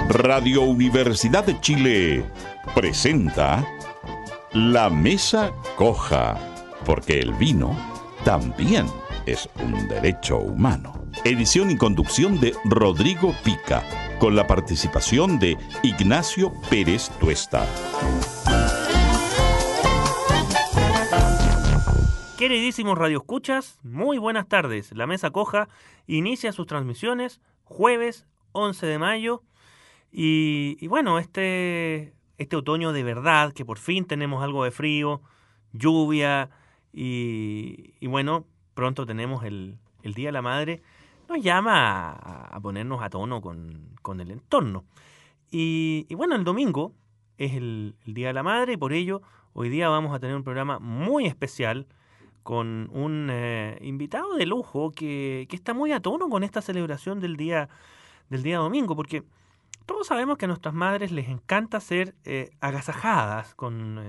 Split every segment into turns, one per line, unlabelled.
Radio Universidad de Chile presenta La Mesa Coja, porque el vino también es un derecho humano. Edición y conducción de Rodrigo Pica, con la participación de Ignacio Pérez Tuesta.
Queridísimos radioescuchas, muy buenas tardes. La Mesa Coja inicia sus transmisiones jueves 11 de mayo y bueno, este otoño de verdad, que por fin tenemos algo de frío, lluvia y bueno, pronto tenemos el Día de la Madre, nos llama a ponernos a tono con el entorno. Y bueno, el domingo es el Día de la Madre y por ello hoy día vamos a tener un programa muy especial con un invitado de lujo que está muy a tono con esta celebración del día domingo, porque todos sabemos que a nuestras madres les encanta ser agasajadas con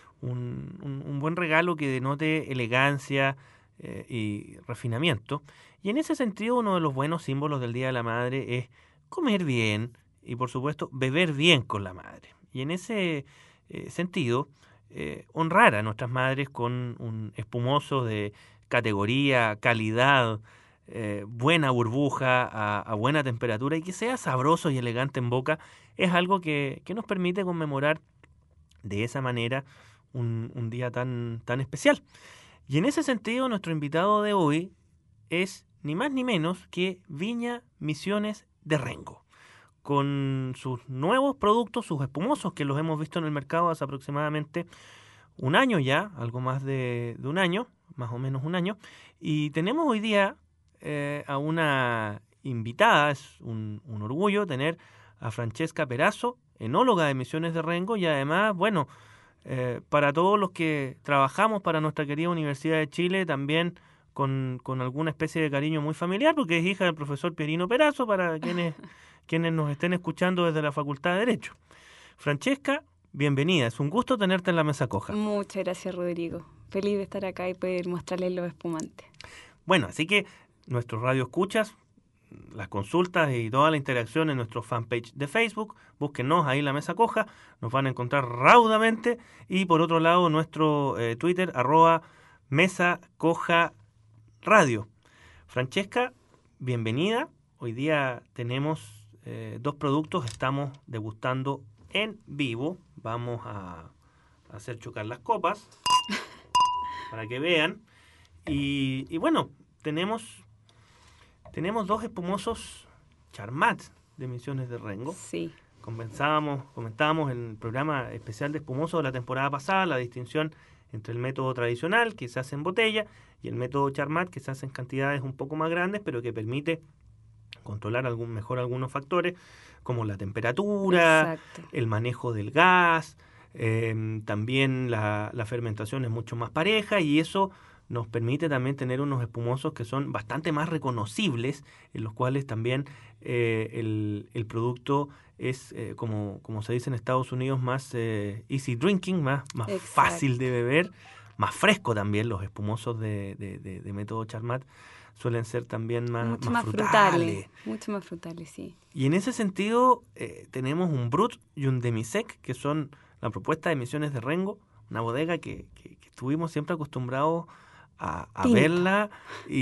un buen regalo que denote elegancia y refinamiento. Y en ese sentido, uno de los buenos símbolos del Día de la Madre es comer bien y, por supuesto, beber bien con la madre. Y en ese sentido, honrar a nuestras madres con un espumoso de categoría, calidad, buena burbuja, a buena temperatura y que sea sabroso y elegante en boca, es algo que nos permite conmemorar de esa manera un día tan especial. Y en ese sentido, nuestro invitado de hoy es ni más ni menos que Viña Misiones de Rengo, con sus nuevos productos, sus espumosos, que los hemos visto en el mercado hace aproximadamente un año ya, algo más de un año, más o menos un año, y tenemos hoy día a una invitada. Es un orgullo tener a Francesca Perazo, enóloga de Misiones de Rengo, y además, bueno, para todos los que trabajamos para nuestra querida Universidad de Chile, también con alguna especie de cariño muy familiar, porque es hija del profesor Pierino Perazo, para quienes nos estén escuchando desde la Facultad de Derecho. Francesca, bienvenida, es un gusto tenerte en la Mesa Coja.
Muchas gracias, Rodrigo. Feliz de estar acá y poder mostrarles los espumantes.
Bueno, así que nuestros radioescuchas, las consultas y toda la interacción en nuestro fanpage de Facebook, búsquenos ahí La Mesa Coja, nos van a encontrar raudamente, y por otro lado nuestro Twitter, @Mesa Coja Radio. Francesca, bienvenida. Hoy día tenemos dos productos, estamos degustando en vivo. Vamos a hacer chocar las copas para que vean. Y bueno, tenemos dos espumosos Charmat de Misiones de Rengo.
Sí.
Comentábamos en el programa especial de espumosos de la temporada pasada la distinción entre el método tradicional, que se hace en botella, y el método Charmat, que se hace en cantidades un poco más grandes, pero que permite controlar mejor algunos factores, como la temperatura,
exacto,
el manejo del gas, también la fermentación es mucho más pareja, y eso nos permite también tener unos espumosos que son bastante más reconocibles, en los cuales también el producto es, como se dice en Estados Unidos, más easy drinking, más fácil de beber, más fresco también. Los espumosos de método Charmat suelen ser también más frutales.
Mucho más frutales, sí.
Y en ese sentido tenemos un Brut y un Demisec, que son la propuesta de Misiones de Rengo, una bodega que estuvimos siempre acostumbrados a verla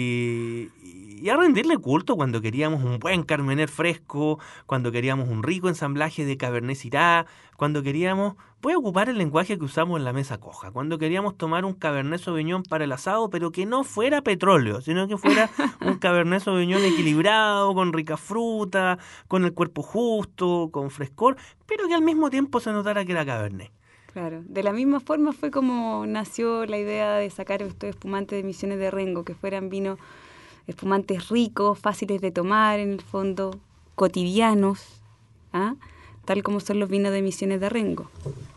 y a rendirle culto cuando queríamos un buen Carmener fresco, cuando queríamos un rico ensamblaje de Cabernet Syrah, cuando queríamos, voy a ocupar el lenguaje que usamos en la Mesa Coja, cuando queríamos tomar un Cabernet Sauvignon para el asado, pero que no fuera petróleo, sino que fuera un Cabernet Sauvignon equilibrado, con rica fruta, con el cuerpo justo, con frescor, pero que al mismo tiempo se notara que era Cabernet.
Claro, de la misma forma fue como nació la idea de sacar estos espumantes de Misiones de Rengo, que fueran vinos espumantes ricos, fáciles de tomar, en el fondo, cotidianos, tal como son los vinos de Misiones de Rengo.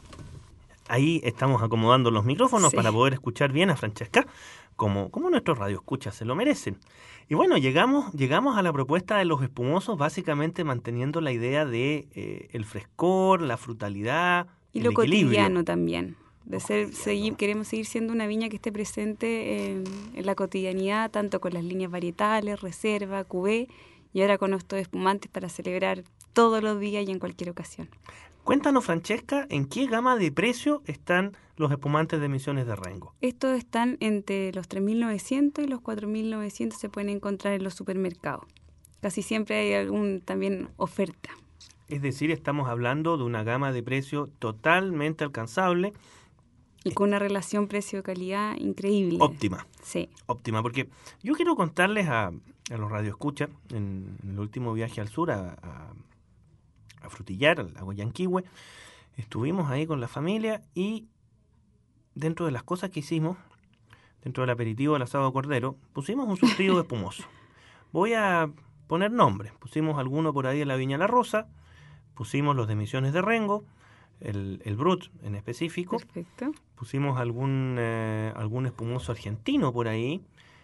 Ahí estamos acomodando los micrófonos, sí, para poder escuchar bien a Francesca, como nuestros radioescuchas se lo merecen. Y bueno, llegamos a la propuesta de los espumosos, básicamente manteniendo la idea de el frescor, la frutalidad
y lo cotidiano también. Queremos seguir siendo una viña que esté presente en la cotidianidad, tanto con las líneas varietales, reserva, cuvée y ahora con estos espumantes para celebrar todos los días y en cualquier ocasión.
Cuéntanos, Francesca, ¿en qué gama de precio están los espumantes de Misiones de Rengo?
Estos están entre los 3.900 y los 4.900, se pueden encontrar en los supermercados. Casi siempre hay algún también oferta.
Es decir, estamos hablando de una gama de precio totalmente alcanzable.
Y con una relación precio-calidad increíble.
Óptima.
Sí.
Óptima, porque yo quiero contarles a los radioescuchas, en el último viaje al sur, a Frutillar, a Guayanquihue, estuvimos ahí con la familia y dentro de las cosas que hicimos, dentro del aperitivo del asado de cordero, pusimos un surtido espumoso. Voy a poner nombres. Pusimos alguno por ahí en la Viña La Rosa, pusimos los de Misiones de Rengo, el Brut en específico.
Perfecto.
Pusimos algún espumoso argentino por ahí.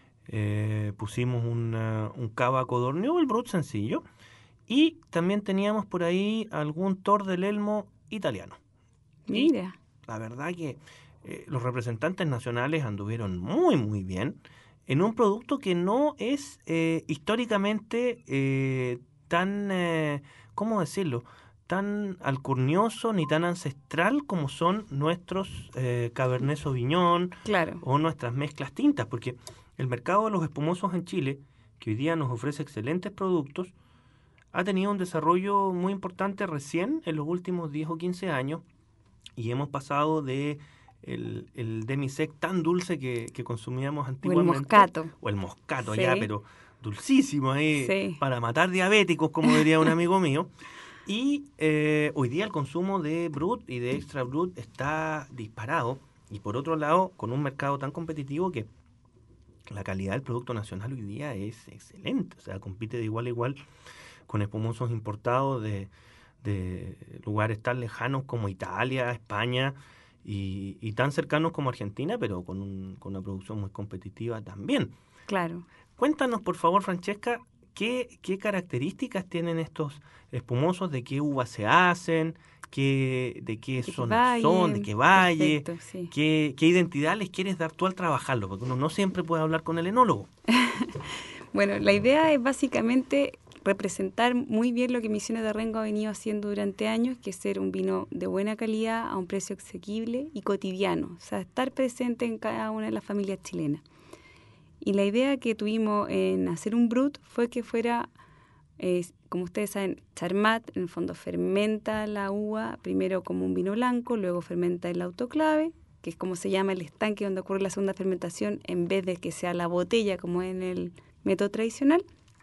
Pusimos un Cava Codorniu, el Brut sencillo. Y también teníamos por ahí algún Tor del Elmo italiano.
Mira.
Y la verdad que los representantes nacionales anduvieron muy, muy bien en un producto que no es históricamente tan, ¿cómo decirlo?, tan alcurnioso ni tan ancestral como son nuestros Cabernet Sauvignon,
claro,
o nuestras mezclas tintas, porque el mercado de los espumosos en Chile, que hoy día nos ofrece excelentes productos, ha tenido un desarrollo muy importante recién en los últimos 10 o 15 años, y hemos pasado de el demi-sec tan dulce que consumíamos antiguamente. O el moscato,
sí,
ya, pero dulcísimo ahí,
sí,
para matar diabéticos, como diría un amigo mío. Y hoy día el consumo de Brut y de Extra Brut está disparado. Y por otro lado, con un mercado tan competitivo que la calidad del producto nacional hoy día es excelente. O sea, compite de igual a igual con espumosos importados de lugares tan lejanos como Italia, España y tan cercanos como Argentina, pero con una producción muy competitiva también.
Claro.
Cuéntanos, por favor, Francesca, ¿qué características tienen estos espumosos? ¿De qué uva se hacen? ¿De qué zona son? ¿De qué valle?
Perfecto, sí.
¿Qué identidad les quieres dar tú al trabajarlo? Porque uno no siempre puede hablar con el enólogo.
Bueno, la idea es básicamente representar muy bien lo que Misiones de Rengo ha venido haciendo durante años, que es ser un vino de buena calidad a un precio asequible y cotidiano. O sea, estar presente en cada una de las familias chilenas. Y la idea que tuvimos en hacer un Brut fue que fuera, como ustedes saben, Charmat, en el fondo fermenta la uva, primero como un vino blanco, luego fermenta el autoclave, que es como se llama el estanque donde ocurre la segunda fermentación, en vez de que sea la botella como en el método tradicional.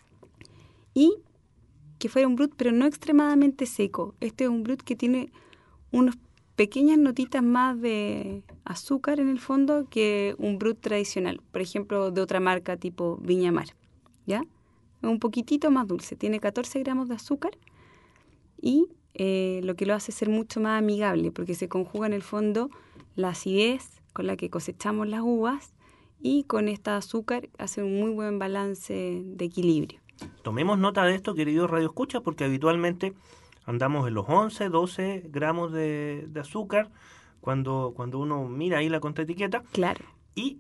Y que fuera un Brut, pero no extremadamente seco. Este es un Brut que tiene unas pequeñas notitas más de azúcar en el fondo que un Brut tradicional, por ejemplo, de otra marca tipo Viña Mar, ¿ya? Es un poquitito más dulce, tiene 14 gramos de azúcar y lo que lo hace ser mucho más amigable, porque se conjuga en el fondo la acidez con la que cosechamos las uvas y con esta azúcar hace un muy buen balance de equilibrio.
Tomemos nota de esto, queridos radioescuchas, porque habitualmente andamos en los 11, 12 gramos de azúcar cuando uno mira ahí la contraetiqueta.
Claro.
Y,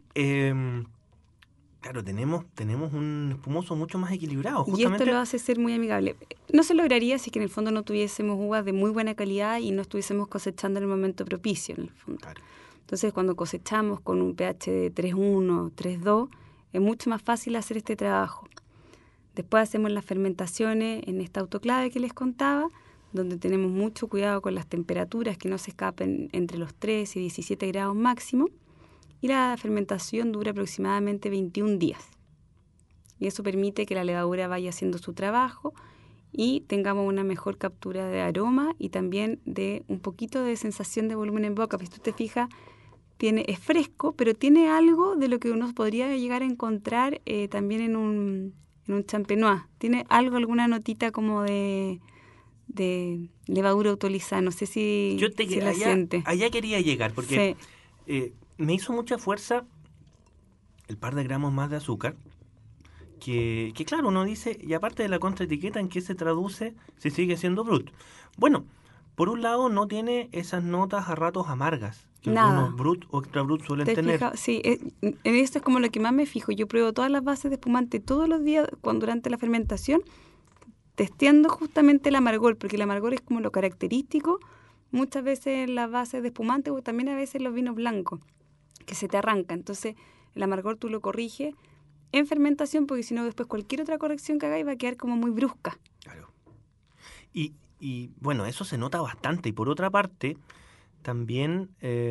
claro, tenemos un espumoso mucho más equilibrado.
Justamente. Y esto lo hace ser muy amigable. No se lograría si que en el fondo no tuviésemos uvas de muy buena calidad y no estuviésemos cosechando en el momento propicio, en el fondo.
Claro.
Entonces, cuando cosechamos con un pH de 3.1, 3.2, es mucho más fácil hacer este trabajo. Después hacemos las fermentaciones en esta autoclave que les contaba, donde tenemos mucho cuidado con las temperaturas, que no se escapen entre los 3 y 17 grados máximo. Y la fermentación dura aproximadamente 21 días. Y eso permite que la levadura vaya haciendo su trabajo y tengamos una mejor captura de aroma y también de un poquito de sensación de volumen en boca. Pues si tú te fijas, es fresco, pero tiene algo de lo que uno podría llegar a encontrar también en un champenois. Tiene algo, alguna notita como de levadura autorizada. No sé si la siente.
Allá quería llegar, porque me hizo mucha fuerza el par de gramos más de azúcar, que claro, uno dice, y aparte de la contraetiqueta, ¿en qué se traduce si sigue siendo Brut? Bueno, por un lado no tiene esas notas a ratos amargas que algunos Brut o Extra Brut suelen tener.
Sí, en esto es como lo que más me fijo. Yo pruebo todas las bases de espumante todos los días durante la fermentación testeando justamente el amargor, porque el amargor es como lo característico muchas veces en las bases de espumante o también a veces en los vinos blancos, que se te arranca. Entonces el amargor tú lo corriges en fermentación, porque si no después cualquier otra corrección que hagáis va a quedar como muy brusca.
Claro. Y bueno, eso se nota bastante. Y por otra parte, también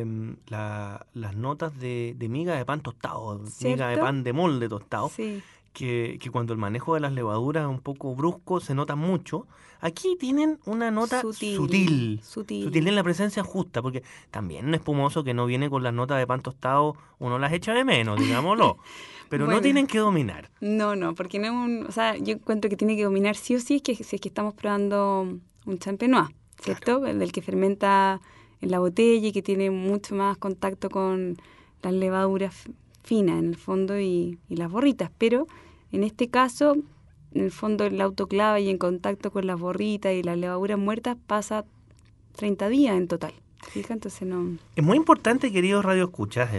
las notas de miga de pan tostado, miga de
¿Cierto?
pan de molde tostado,
Sí,
que cuando el manejo de las levaduras es un poco brusco, se nota mucho. Aquí tienen una nota sutil en la presencia justa, porque también un espumoso que no viene con las notas de pan tostado, uno las echa de menos, digámoslo. Pero no
Bueno.
tienen que dominar.
No, porque no es o sea, yo encuentro que tiene que dominar sí o sí si es que estamos probando un champenois, ¿cierto?
Claro.
El del que fermenta en la botella y que tiene mucho más contacto con las levaduras finas en el fondo y las borritas, pero en este caso, en el fondo el autoclave y en contacto con las borritas y las levaduras muertas pasa 30 días en total. Fija, entonces no.
Es muy importante, queridos radioescuchas,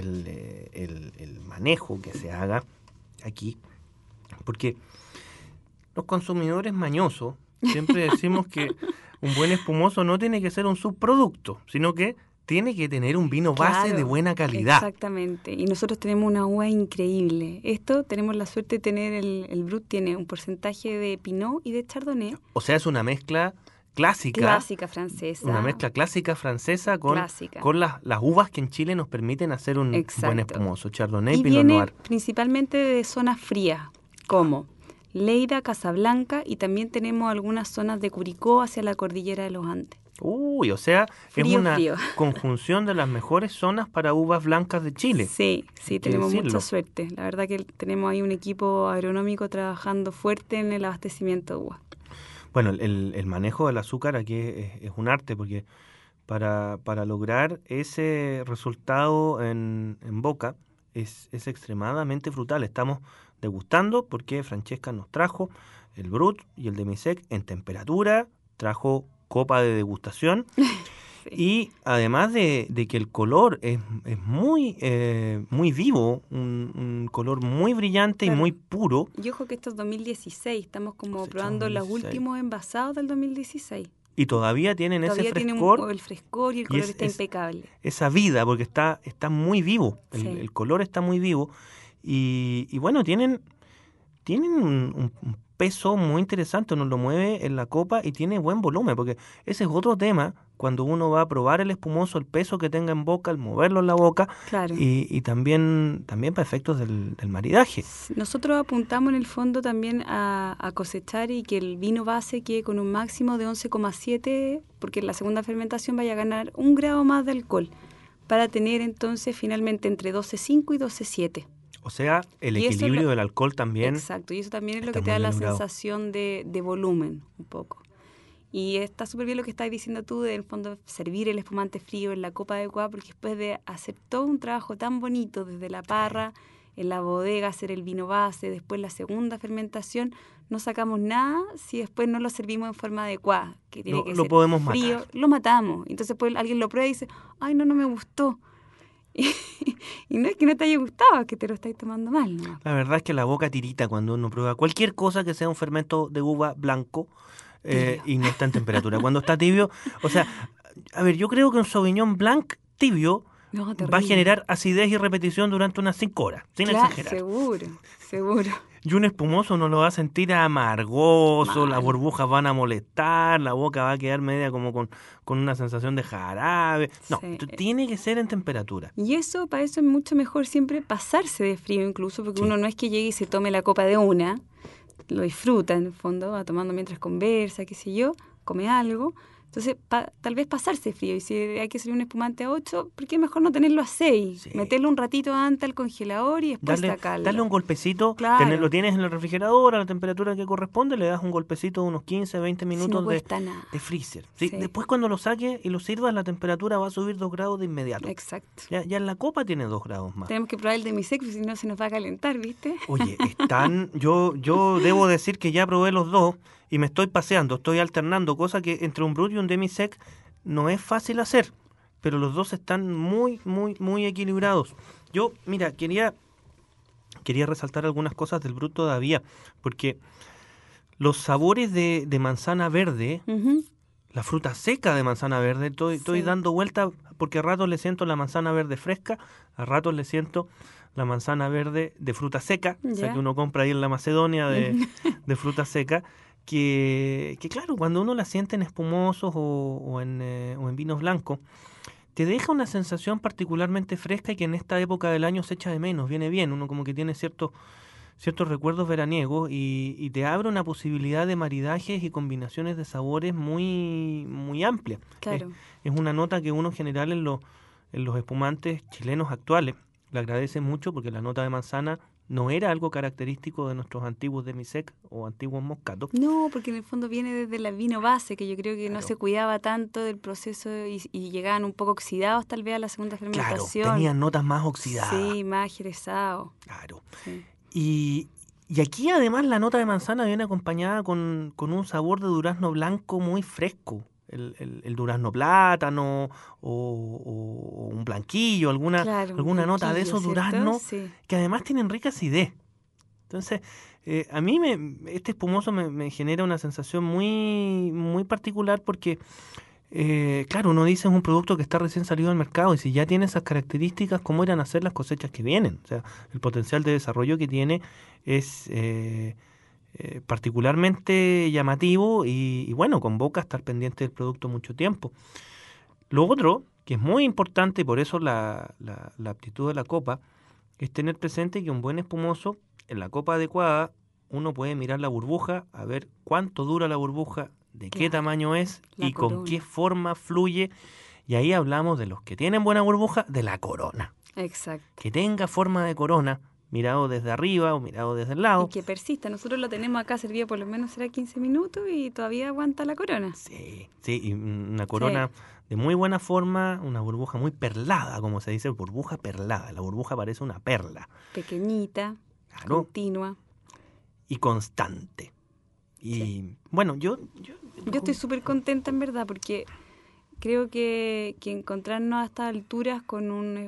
el manejo que se haga aquí, porque los consumidores mañosos siempre decimos que un buen espumoso no tiene que ser un subproducto, sino que tiene que tener un vino base
Claro,
de buena calidad.
Exactamente. Y nosotros tenemos una uva increíble. Esto tenemos la suerte de tener, el Brut tiene un porcentaje de Pinot y de Chardonnay.
O sea, es una mezcla clásica.
Clásica francesa.
Una mezcla clásica francesa con
Clásica.
las uvas que en Chile nos permiten hacer un
Exacto.
buen espumoso. Chardonnay,
Y
Pinot
viene
Noir.
principalmente de zonas frías, como Lleida, Casablanca, y también tenemos algunas zonas de Curicó hacia la cordillera de los Andes.
Uy, o sea,
Frío,
es una
frío.
conjunción de las mejores zonas para uvas blancas de Chile.
Sí,
Hay que
tenemos
decirlo.
mucha suerte. La verdad que tenemos ahí un equipo agronómico trabajando fuerte en el abastecimiento de uva.
Bueno, el manejo del azúcar aquí es un arte, porque para lograr ese resultado en boca es extremadamente frutal. Estamos degustando porque Francesca nos trajo el Brut y el Demi-Sec en temperatura, trajo copa de degustación.
Sí.
Y además de que el color es muy vivo, un color muy brillante
Claro.
y muy puro.
Y ojo que esto es 2016, estamos como
Cosecha
probando los
2016.
últimos envasados del 2016.
Y todavía tienen
Todavía
ese
tiene
frescor,
el frescor y el color está impecable.
esa vida, porque está muy vivo,
Sí.
el color está muy vivo. Y bueno, tienen un peso muy interesante, uno lo mueve en la copa y tiene buen volumen, porque ese es otro tema, cuando uno va a probar el espumoso, el peso que tenga en boca, el moverlo en la boca,
Claro.
y también para efectos del maridaje.
Nosotros apuntamos en el fondo también a cosechar y que el vino base quede con un máximo de 11,7, porque en la segunda fermentación vaya a ganar 1 grado más de alcohol, para tener entonces finalmente entre 12,5 y 12,7.
O sea, el
Y eso
equilibrio del alcohol también.
Exacto, y eso también es lo
está
que te
muy
da la
bien logrado.
sensación de volumen un poco. Y está súper bien lo que estás diciendo tú, de en el fondo servir el espumante frío en la copa adecuada, porque después de hacer todo un trabajo tan bonito desde la parra, en la bodega, hacer el vino base, después la segunda fermentación, no sacamos nada si después no lo servimos en forma adecuada, que tiene
Lo
que ser
podemos
frío,
matar.
lo matamos. Entonces después alguien lo prueba y dice, ay, no me gustó. Y no es que no te haya gustado, es que te lo estáis tomando mal, ¿no?
La verdad es que la boca tirita cuando uno prueba cualquier cosa que sea un fermento de uva blanco y no está en temperatura. Cuando está tibio, o sea, a ver, yo creo que un Sauvignon Blanc tibio
No,
va a
terrible.
generar acidez y repetición durante unas 5 horas, sin
Claro,
exagerar.
seguro.
Y un espumoso uno lo va a sentir amargoso,
Mal.
las burbujas van a molestar, la boca va a quedar media como con una sensación de jarabe. No,
Sí.
tiene que ser en temperatura.
Y eso, para eso es mucho mejor siempre pasarse de frío incluso, porque
Sí.
uno no es que llegue y se tome la copa de una, lo disfruta en el fondo, va tomando mientras conversa, qué sé yo, come algo. Entonces, tal vez pasarse de frío. Y si hay que servir un espumante a 8, ¿por qué mejor no tenerlo a 6?
Sí.
Meterlo un ratito antes al congelador y después sacarlo.
Darle un golpecito,
Claro.
lo tienes en el refrigerador a la temperatura que corresponde, le das un golpecito de unos 15, 20
Si no
minutos
cuesta nada.
de freezer. ¿Sí?
Sí.
Después cuando lo saques y lo sirvas, la temperatura va a subir 2 grados de inmediato.
Exacto.
Ya en la copa tiene 2 grados más.
Tenemos que probar el Demi-Sec, si no se nos va a calentar, ¿viste?
Oye, yo debo decir que ya probé los dos y me estoy paseando, estoy alternando, cosa que entre un Brut y un Demi-Sec no es fácil hacer, pero los dos están muy, muy, muy equilibrados. Yo, mira, quería resaltar algunas cosas del Brut todavía, porque Los sabores de manzana verde,
Ujú.
la fruta seca de manzana verde, estoy
Sí.
dando vuelta porque a ratos le siento la manzana verde fresca, a ratos le siento la manzana verde de fruta seca, o sea
Ya.
que uno compra ahí en la Macedonia de fruta seca, que claro, cuando uno la siente en espumosos o en vinos blancos, te deja una sensación particularmente fresca y que en esta época del año se echa de menos, viene bien, uno como que tiene ciertos recuerdos veraniegos y te abre una posibilidad de maridajes y combinaciones de sabores muy amplia.
Claro.
Es una nota que uno en general en los espumantes chilenos actuales le agradece mucho porque la nota de manzana no era algo característico de nuestros antiguos demisec o antiguos moscatos.
No, porque en el fondo viene desde el vino base, que yo creo que no
Claro.
se cuidaba tanto del proceso y llegaban un poco oxidados tal vez a la segunda
Claro,
fermentación.
tenían notas más oxidadas.
Sí, más jerezado.
Claro.
Sí.
Y aquí además la nota de manzana viene acompañada con un sabor de durazno blanco muy fresco. El durazno plátano o un blanquillo, alguna
Claro, un
nota de
blanquillo,
esos
¿cierto?
duraznos
Sí.
que además tienen rica acidez. Entonces, a mí este espumoso me genera una sensación muy particular porque, claro, uno dice es un producto que está recién salido al mercado y si ya tiene esas características, ¿cómo irán a ser las cosechas que vienen? O sea, el potencial de desarrollo que tiene es particularmente llamativo y bueno, convoca a estar pendiente del producto mucho tiempo. Lo otro, que es muy importante y por eso la aptitud de la copa, es tener presente que un buen espumoso, en la copa adecuada, uno puede mirar la burbuja, a ver cuánto dura la burbuja, de qué
Claro,
tamaño es
la
y con
corona.
qué forma fluye. Y ahí hablamos de los que tienen buena burbuja, de la corona.
Exacto.
Que tenga forma de corona, mirado desde arriba o mirado desde el
Y
lado.
que persista. Nosotros lo tenemos acá servido por lo menos será 15 minutos y todavía aguanta la corona.
Sí, sí, y una corona de muy buena forma, una burbuja muy perlada, como se dice, burbuja perlada. La burbuja parece una perla.
Pequeñita,
Claro.
continua.
Y constante. Y bueno, yo
Yo estoy súper contenta en verdad porque creo que encontrarnos a estas alturas con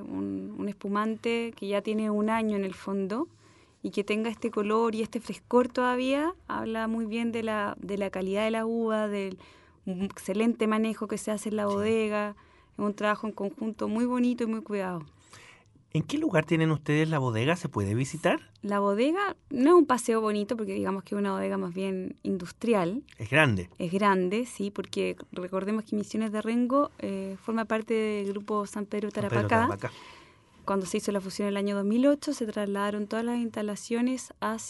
un espumante que ya tiene un año en el fondo y que tenga este color y este frescor todavía, habla muy bien de la calidad de la uva, del excelente manejo que se hace en la bodega. Es un trabajo en conjunto muy bonito y muy cuidado.
¿En qué lugar tienen ustedes la bodega? ¿Se puede visitar?
La bodega no es un paseo bonito porque digamos que es una bodega más bien industrial.
Es grande.
Es grande, sí, porque recordemos que Misiones de Rengo forma parte del grupo San Pedro
San Pedro
Tarapacá.
Tarapacá.
Cuando se hizo la fusión en el año 2008, se trasladaron todas las instalaciones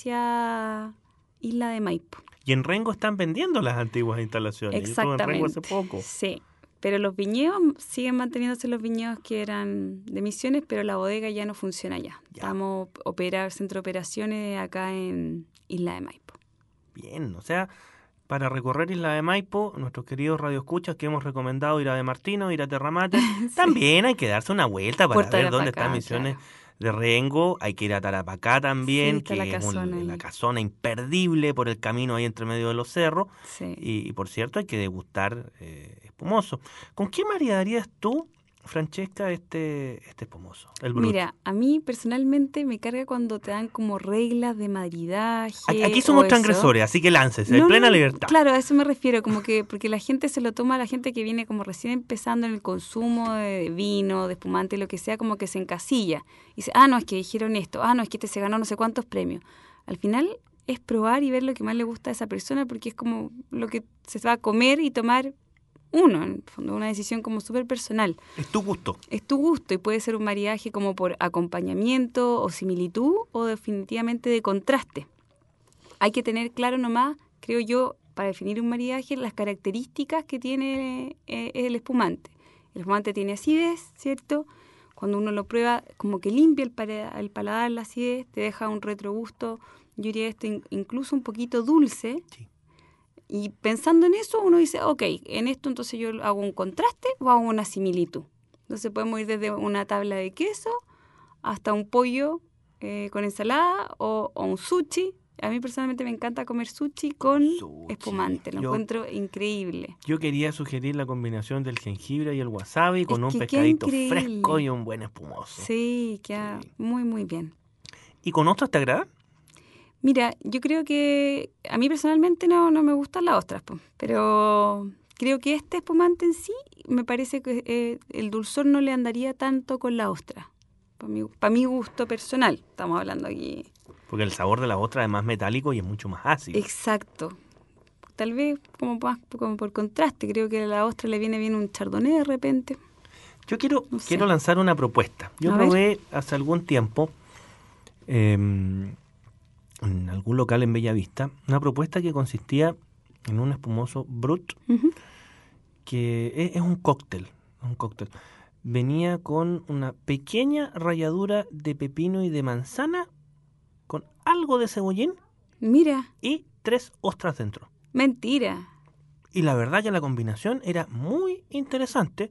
hacia Isla de Maipo.
Y en Rengo están vendiendo las antiguas instalaciones. Yo estuve en Rengo hace poco.
Sí, pero los viñedos siguen manteniéndose los viñedos que eran de Misiones, pero la bodega ya no funciona ya. Estamos centro de operaciones acá en Isla de Maipo.
Bien, o sea, para recorrer Isla de Maipo, nuestros queridos radioescuchas que hemos recomendado ir a De Martino, ir a Terramate, también hay que darse una vuelta para
Por
ver dónde
Tarapacá,
están Misiones
claro.
de Rengo. Hay que ir a Tarapacá también,
Sí, está
que
la
es
casona ahí.
la casona imperdible por el camino ahí entre medio de los cerros.
Sí.
Y por cierto, hay que degustar espumoso. ¿Con qué maridarías tú, Francesca, este espumoso, el Brut?
Mira, a mí personalmente me carga cuando te dan como reglas de maridaje.
Aquí somos
o eso.
transgresores, así que láncese,
No,
plena
no,
libertad.
Claro, a eso me refiero, como que porque la gente se lo toma, la gente que viene como recién empezando en el consumo de vino, de espumante, lo que sea, como que se encasilla. Y dice, no, es que dijeron esto, no, es que este se ganó no sé cuántos premios. Al final es probar y ver lo que más le gusta a esa persona porque es como lo que se va a comer y tomar uno, en el fondo, una decisión como súper personal.
Es tu gusto.
Es tu gusto y puede ser un maridaje como por acompañamiento o similitud o definitivamente de contraste. Hay que tener claro nomás, creo yo, para definir un maridaje, las características que tiene el espumante. El espumante tiene acidez, ¿cierto? Cuando uno lo prueba, como que limpia el paladar, la acidez, te deja un retrogusto, yo diría esto incluso un poquito dulce.
Sí.
Y pensando en eso, uno dice, ok, en esto entonces yo hago un contraste o hago una similitud. Entonces podemos ir desde una tabla de queso hasta un pollo con ensalada o un sushi. A mí personalmente me encanta comer sushi con espumante, lo encuentro increíble.
Yo quería sugerir la combinación del jengibre y el wasabi con un
queda
pescadito
increíble.
fresco y un buen espumoso.
Sí, queda muy, muy bien.
¿Y con otros te agrada?
Mira, yo creo que a mí personalmente no me gustan las ostras, po, pero creo que este espumante en sí me parece que el dulzor no le andaría tanto con la ostra. Para mi gusto personal, estamos hablando aquí.
Porque el sabor de la ostra es más metálico y es mucho más ácido.
Exacto. Tal vez como por contraste, creo que a la ostra le viene bien un chardonnay de repente.
Yo quiero
sé.
lanzar una propuesta. Yo
A
probé hace algún tiempo, en algún local en Bellavista, una propuesta que consistía en un espumoso Brut,
Ujú.
que es un cóctel. Venía con una pequeña ralladura de pepino y de manzana, con algo de cebollín
Mira,
y 3 ostras dentro.
mentira.
Y la verdad que la combinación era muy interesante.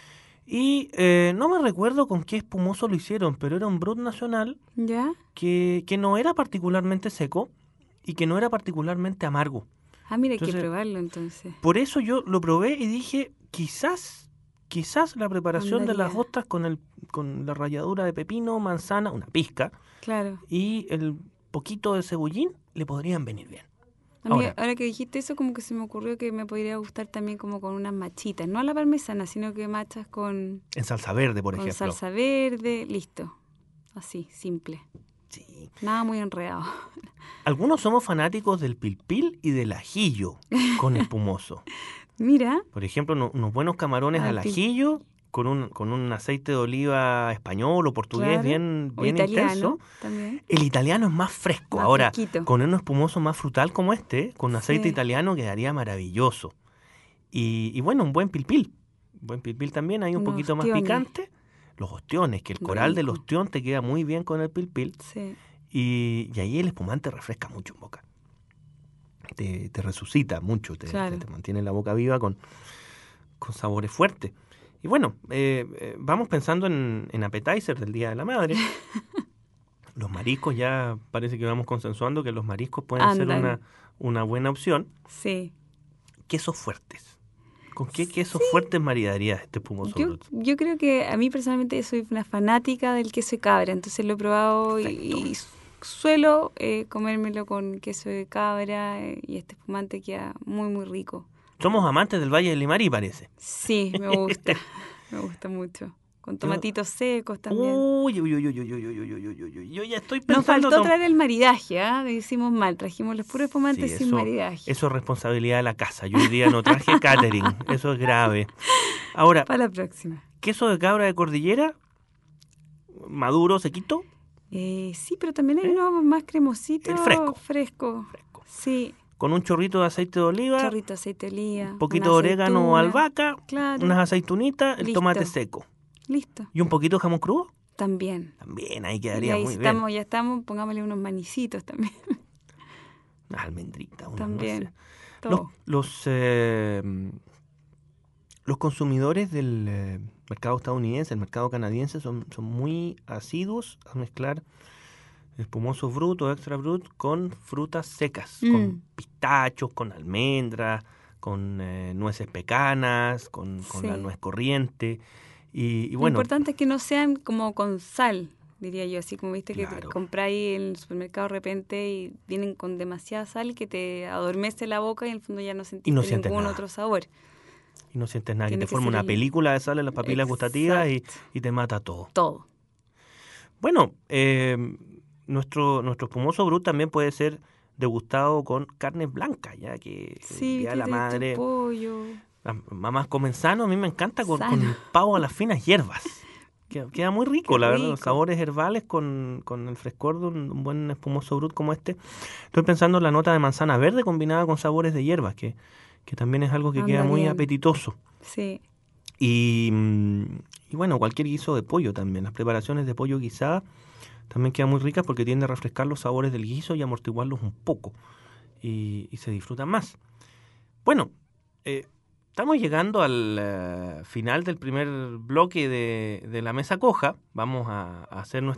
Y no me recuerdo con qué espumoso lo hicieron, pero era un Brut nacional
¿Ya?
que no era particularmente seco y que no era particularmente amargo.
Ah, mira, hay que
Entonces,
probarlo entonces.
por eso yo lo probé y dije, quizás la preparación de las
Andaría.
ostras con la ralladura de pepino, manzana, una pizca,
Claro.
y el poquito de cebollín le podrían venir bien.
A mí,
Ahora,
ahora que dijiste eso, como que se me ocurrió que me podría gustar también como con unas machitas. No a la parmesana, sino que machas con
en salsa verde, por ejemplo.
salsa verde, listo. Así, simple.
Sí.
Nada muy enredado.
Algunos somos fanáticos del pilpil y del ajillo con espumoso.
Mira,
Por ejemplo, unos buenos camarones al
pil-
ajillo con un aceite de oliva español o portugués
claro.
bien,
O
bien
italiano
intenso.
también.
El italiano es más fresco.
Más
Ahora,
fresquito.
con un espumoso más frutal como este, con aceite
Sí.
italiano quedaría maravilloso. Y bueno, un buen pilpil. Buen pilpil también, ahí un
Unos
poquito más
ostiones.
picante. Los ostiones, que el coral del
Rico.
ostión te queda muy bien con el pilpil.
Sí.
Y ahí el espumante refresca mucho en boca. Te resucita mucho,
Claro.
te mantiene la boca viva con sabores fuertes. Y bueno, vamos pensando en appetizer del Día de la Madre. Los mariscos ya parece que vamos consensuando que los mariscos pueden ser
Andan.
una buena opción.
Sí.
Quesos fuertes. ¿Con qué quesos fuertes maridarías este espumoso Brut?
Yo creo que a mí personalmente soy una fanática del queso de cabra, entonces lo he probado y suelo comérmelo con queso de cabra y este espumante queda muy, muy rico.
Somos amantes del Valle del Limarí, parece.
Sí, me gusta, me gusta mucho. Con tomatitos secos también.
Uy, yo ya estoy
Nos
pensando...
faltó traer el maridaje, ¿ah? Lo hicimos mal, trajimos los puros espumantes sin maridaje.
Eso es responsabilidad de la casa. Yo hoy día no traje catering, eso es grave. Ahora,
Para la próxima.
queso de cabra de cordillera, maduro, sequito.
Sí, pero también hay uno más cremosito.
El fresco.
Fresco. Sí.
Con un chorrito de aceite de oliva,
Chorrito de aceite de oliva.
un poquito de orégano o albahaca,
Claro.
unas aceitunitas, el
Listo.
tomate seco.
Listo.
¿Y un poquito de jamón crudo?
También.
También, ahí
Y
quedaría
ahí
muy
estamos, ya estamos, pongámosle unos manicitos también.
bien. Unas almendritas, unas
También.
nueces.
Todo.
Los consumidores del mercado estadounidense, el mercado canadiense, son muy asiduos a mezclar espumoso Brut o extra Brut con frutas secas, con pistachos, con almendras, con nueces pecanas, con la nuez corriente. Y
Lo
bueno,
importante es que no sean como con sal, diría yo, así como viste
Claro.
que compráis en el supermercado de repente y vienen con demasiada sal que te adormece la boca y en el fondo ya no sentís
no sientes
ningún
nada.
otro sabor.
y no sientes nada, que
Tiene
te
que
forma
ser
una
el-
película de sal en las papilas gustativas
Exacto.
y te mata todo.
Todo.
Bueno, nuestro espumoso Brut también puede ser degustado con carnes blancas, ya que el
Sí,
Día de la Madre,
pollo.
las mamás comen sano, a mí me encanta con
Sano.
pavo a las finas hierbas. Queda muy rico,
Qué
la verdad, los
rico.
sabores herbales con el frescor de un buen espumoso Brut como este. Estoy pensando en la nota de manzana verde combinada con sabores de hierbas, que también es algo que
Anda
queda muy
bien.
apetitoso.
Sí.
Y bueno, cualquier guiso de pollo también. Las preparaciones de pollo guisada también quedan muy ricas porque tiende a refrescar los sabores del guiso y amortiguarlos un poco. Y se disfrutan más. Bueno, estamos llegando al final del primer bloque de la mesa coja. Vamos a hacer nuestra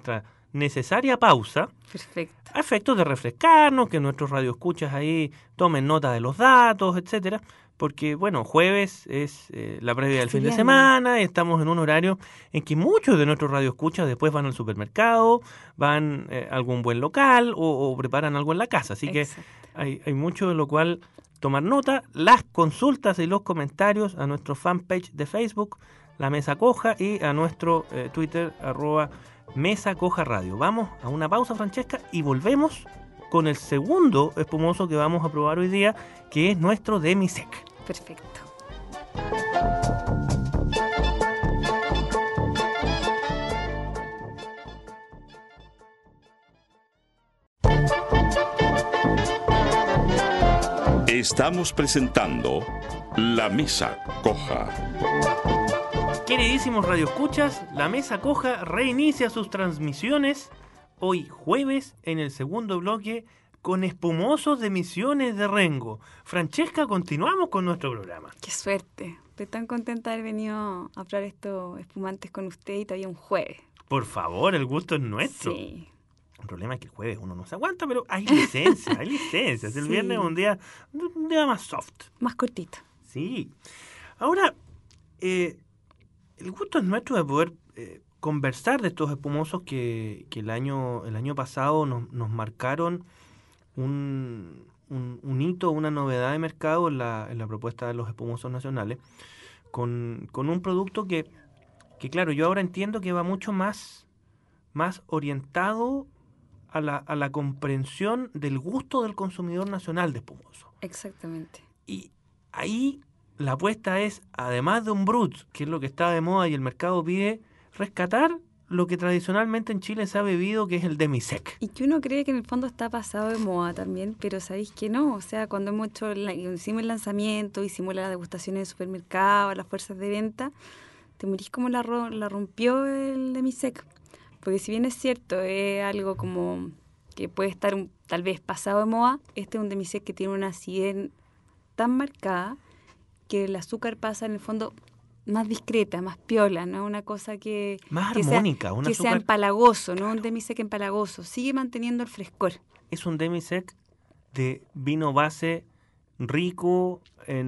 necesaria pausa
Perfecto.
a efectos de refrescarnos, que nuestros radioescuchas ahí tomen nota de los datos, etcétera, porque, bueno, jueves es la previa del fin de semana y estamos en un horario en que muchos de nuestros radioescuchas después van al supermercado, van a algún buen local o preparan algo en la casa, así
Exacto.
que hay mucho de lo cual tomar nota. Las consultas y los comentarios a nuestro fanpage de Facebook, La Mesa Coja, y a nuestro Twitter, @Mesa Coja Radio. Vamos a una pausa, Francesca, y volvemos con el segundo espumoso que vamos a probar hoy día, que es nuestro Demisec.
Perfecto.
Estamos presentando La Mesa Coja.
Queridísimos radioescuchas, La Mesa Coja reinicia sus transmisiones hoy jueves en el segundo bloque con espumosos de Misiones de Rengo. Francesca, continuamos con nuestro programa.
Qué suerte. Estoy tan contenta de haber venido a probar estos espumantes con usted y todavía un jueves.
Por favor, el gusto es nuestro.
Sí.
El problema es que el jueves uno no se aguanta, pero hay licencia, hay licencias. El
Sí.
viernes es un día más soft.
Más cortito.
Sí. Ahora, el gusto es nuestro de poder conversar de estos espumosos que el año pasado nos marcaron un hito, una novedad de mercado en la propuesta de los espumosos nacionales, con un producto que claro, yo ahora entiendo que va mucho más orientado a la comprensión del gusto del consumidor nacional de espumoso.
Exactamente.
Y ahí la apuesta es, además de un Brut, que es lo que está de moda y el mercado pide, rescatar lo que tradicionalmente en Chile se ha bebido, que es el Demisec.
Y que uno cree que en el fondo está pasado de moda también, pero sabéis que no. O sea, cuando hicimos el lanzamiento, hicimos la degustación en el supermercado, las fuerzas de venta, te morís como la rompió el Demisec. Porque si bien es cierto, es algo como que puede estar tal vez pasado de moda, este es un Demisec que tiene una acidez tan marcada que el azúcar pasa en el fondo más discreta, más piola, ¿no? Una cosa que...
Más armónica.
Que sea empalagoso, ¿no? Un Demisec empalagoso. Sigue manteniendo el frescor.
Es un Demisec de vino base rico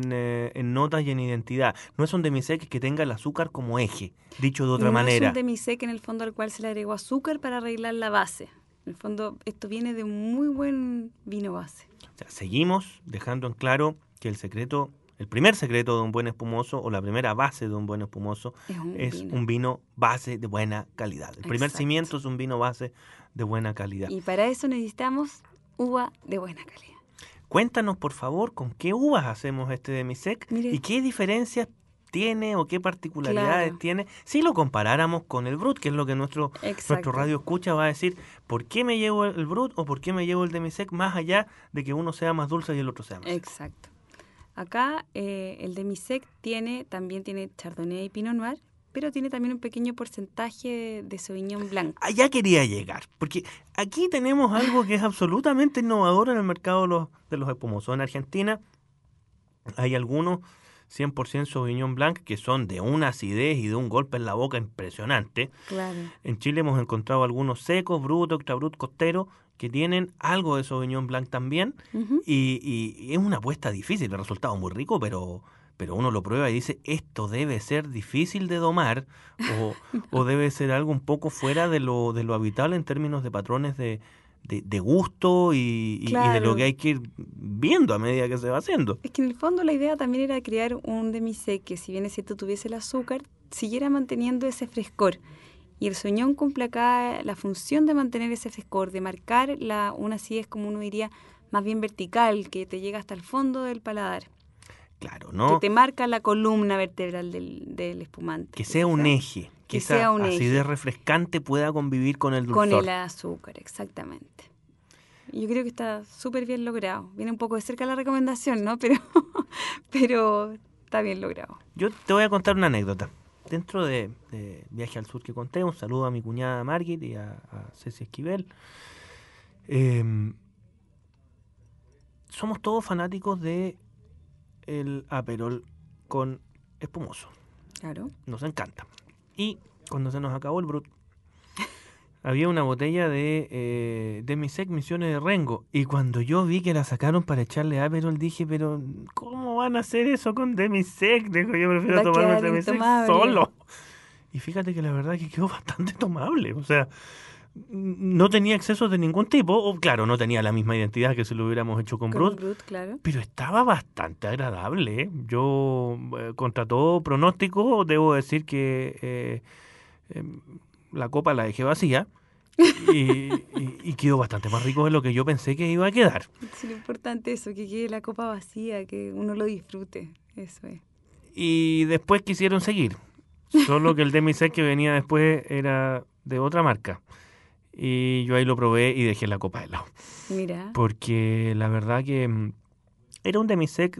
en notas y en identidad. No es un Demisec que tenga el azúcar como eje, dicho de otra manera.
No es un Demisec en el fondo al cual se le agregó azúcar para arreglar la base. En el fondo, esto viene de un muy buen vino base.
O sea, seguimos dejando en claro que el primer secreto de un buen espumoso, o la primera base de un buen espumoso, es un vino base de buena calidad. El primer cimiento es un vino base de buena calidad.
Y para eso necesitamos uva de buena calidad.
Cuéntanos, por favor, con qué uvas hacemos este Demisec y qué diferencias tiene o qué particularidades tiene. Si lo comparáramos con el Brut, que es lo que nuestro radio escucha, va a decir, ¿por qué me llevo el Brut o por qué me llevo el Demisec, más allá de que uno sea más dulce y el otro sea más seco?
Exacto. Acá el Demisec también tiene Chardonnay y Pinot Noir, pero tiene también un pequeño porcentaje de Sauvignon Blanc.
Allá quería llegar, porque aquí tenemos algo que es absolutamente innovador en el mercado de los espumosos. En Argentina hay algunos 100% Sauvignon Blanc que son de una acidez y de un golpe en la boca impresionante.
Claro.
En Chile hemos encontrado algunos secos, Brut, Extra Brut, Costero, que tienen algo de Sauvignon Blanc también. Uh-huh. Y es una apuesta difícil, el resultado muy rico, pero uno lo prueba y dice, esto debe ser difícil de domar o debe ser algo un poco fuera de lo habitual en términos de patrones de gusto y de lo que hay que ir viendo a medida que se va haciendo.
Es que en el fondo la idea también era crear un Demisec que, si bien es cierto tuviese el azúcar, siguiera manteniendo ese frescor. Y el Sauvignon cumple acá la función de mantener ese frescor, de marcar una acidez, como uno diría, más bien vertical, que te llega hasta el fondo del paladar.
Claro, ¿no?
Que te marca la columna vertebral del espumante.
Que sea un eje. Que esa acidez refrescante pueda convivir con el dulzor.
Con el azúcar, exactamente. Yo creo que está súper bien logrado. Viene un poco de cerca la recomendación, ¿no? Pero está bien logrado.
Yo te voy a contar una anécdota. Dentro de Viaje al Sur que conté, un saludo a mi cuñada Margit y a Ceci Esquivel. Somos todos fanáticos de el Aperol con espumoso.
Claro.
Nos encanta. Y cuando se nos acabó el Brut, había una botella de Demisec Misiones de Rengo. Y cuando yo vi que la sacaron para echarle Aperol, dije, pero ¿cómo van a hacer eso con Demisec? Digo, yo prefiero
Va a
tomarme el
quedar
Demisec
intomable.
solo. Y fíjate que la verdad que quedó bastante tomable. O sea, no tenía excesos de ningún tipo. O claro, no tenía la misma identidad que si lo hubiéramos hecho con
Con
Brut.
Brut, claro.
Pero estaba bastante agradable, ¿eh? Yo, contra todo pronóstico, debo decir que la copa la dejé vacía y quedó bastante más rico de lo que yo pensé que iba a quedar.
Sí, lo importante es eso, que quede la copa vacía, que uno lo disfrute. Eso es.
Y después quisieron seguir. Solo que el Demisec que venía después era de otra marca. Y yo ahí lo probé y dejé la copa de lado.
Mira.
Porque la verdad que era un Demisec,